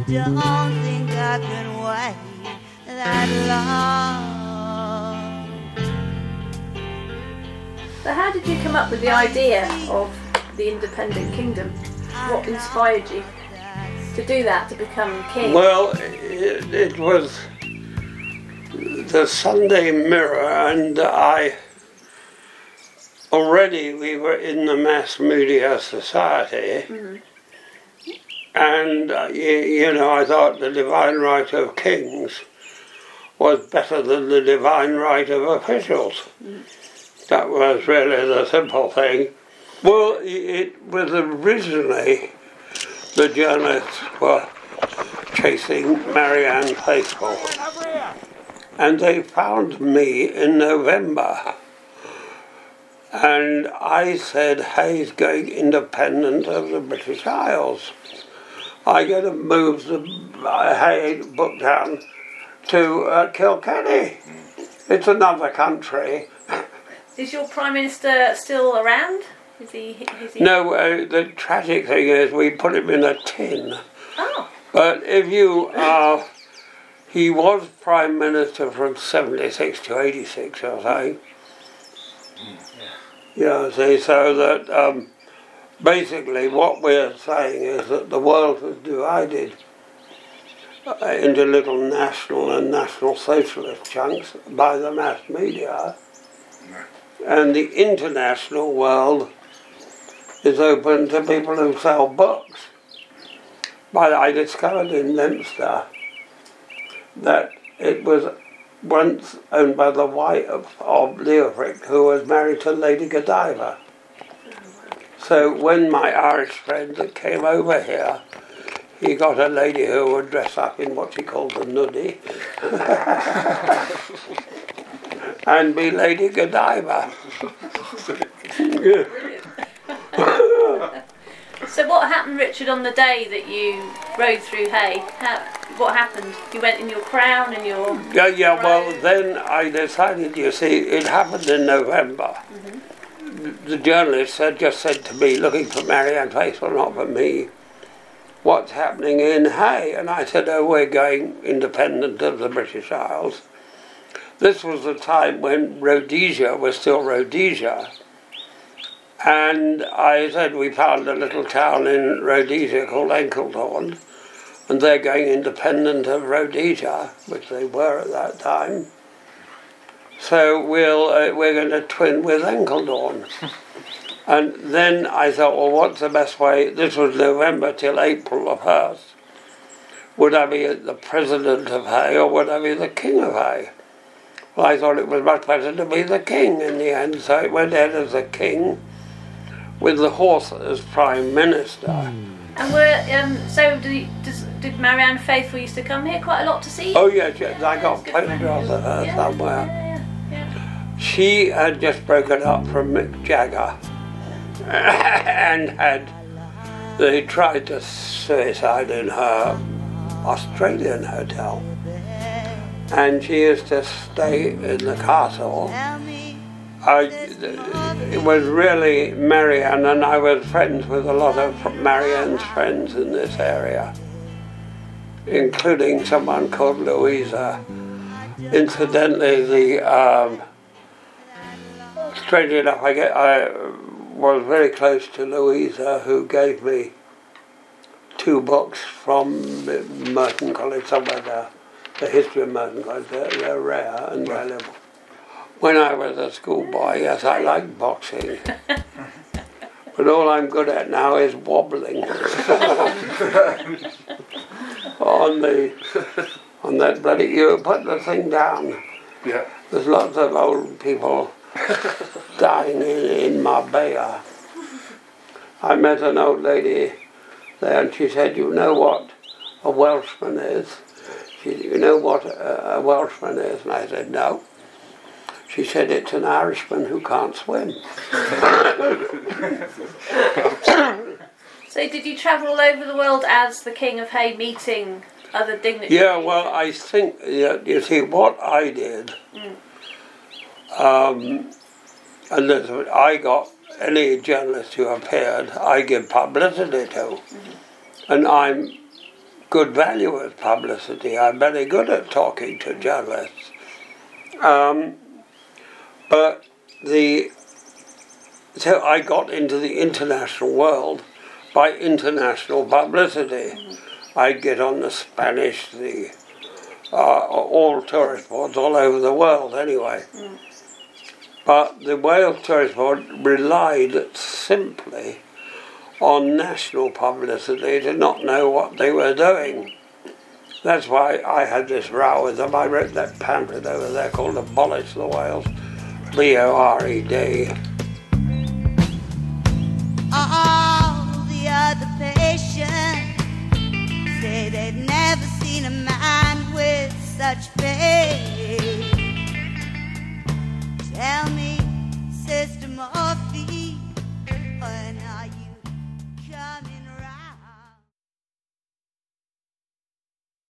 don't think I can wait that long. So how did you come up with the idea of the independent kingdom? What inspired you to do that, to become king? Well, it was the Sunday Mirror, and we were in the Mass Media Society, and I thought the divine right of kings was better than the divine right of officials. That was really the simple thing. Well, it was originally the journalists were chasing Marianne Faithfull, and they found me in November, and I said, Hay's going independent of the British Isles. I got to move the Hay book down to Kilkenny. It's another country. Is your Prime Minister still around? Is he... No, the tragic thing is we put him in a tin. Oh. But if you he was Prime Minister from 76 to 86, I think. Yeah, see, so that basically what we're saying is that the world was divided into little national and national socialist chunks by the mass media, and the international world is open to people who sell books. But I discovered in Leinster that it was once owned by the wife of Leofric, who was married to Lady Godiva. So when my Irish friend that came over here, he got a lady who would dress up in what she called the nudie and be Lady Godiva. So what happened, Richard, on the day that you rode through Hay? What happened? You went in your crown and your... Yeah, well, then I decided, you see, it happened in November. The journalist had just said to me, looking for Marianne Faithfull, not for me, what's happening in Hay? And I said, oh, we're going independent of the British Isles. This was the time when Rhodesia was still Rhodesia. And I said, we found a little town in Rhodesia called Enkledorn, and they're going independent of Rhodesia, which they were at that time. So we're going to twin with Enkledorn. And then I thought, well, what's the best way? This was November till April the 1st. Would I be the president of Hay or would I be the king of Hay? Well, I thought it was much better to be the king in the end, so it went ahead as the king, with the horse as Prime Minister. And did Marianne Faithfull used to come here quite a lot to see you? Oh yes, I got photographs of her somewhere. Yeah. She had just broken up from Mick Jagger and they tried to suicide in her Australian hotel. And she used to stay in the castle. It was really Marianne, and I was friends with a lot of Marianne's friends in this area, including someone called Louisa. Incidentally, strangely enough, I was very close to Louisa, who gave me 2 books from Merton College, somewhere there. The history of Merton College, they're rare and valuable. When I was a schoolboy, yes, I liked boxing. But all I'm good at now is wobbling on that bloody... You put the thing down. Yeah. There's lots of old people dying in Marbella. I met an old lady there and she said, you know what a Welshman is? She said, you know what a Welshman is? And I said, no. She said, it's an Irishman who can't swim. So did you travel all over the world as the King of Hay, meeting other dignitaries? Yeah, well, I think, you see, what I did, and I got any journalist who appeared, I give publicity to. And I'm good value as publicity. I'm very good at talking to journalists. But so I got into the international world by international publicity. I'd get on the Spanish, all tourist boards all over the world anyway. But the Wales Tourist Board relied simply on national publicity to not know what they were doing. That's why I had this row with them. I wrote that pamphlet over there called Abolish the Whales, B-O-R-E-D. All the other patients say they've never seen a man with such faith. Tell me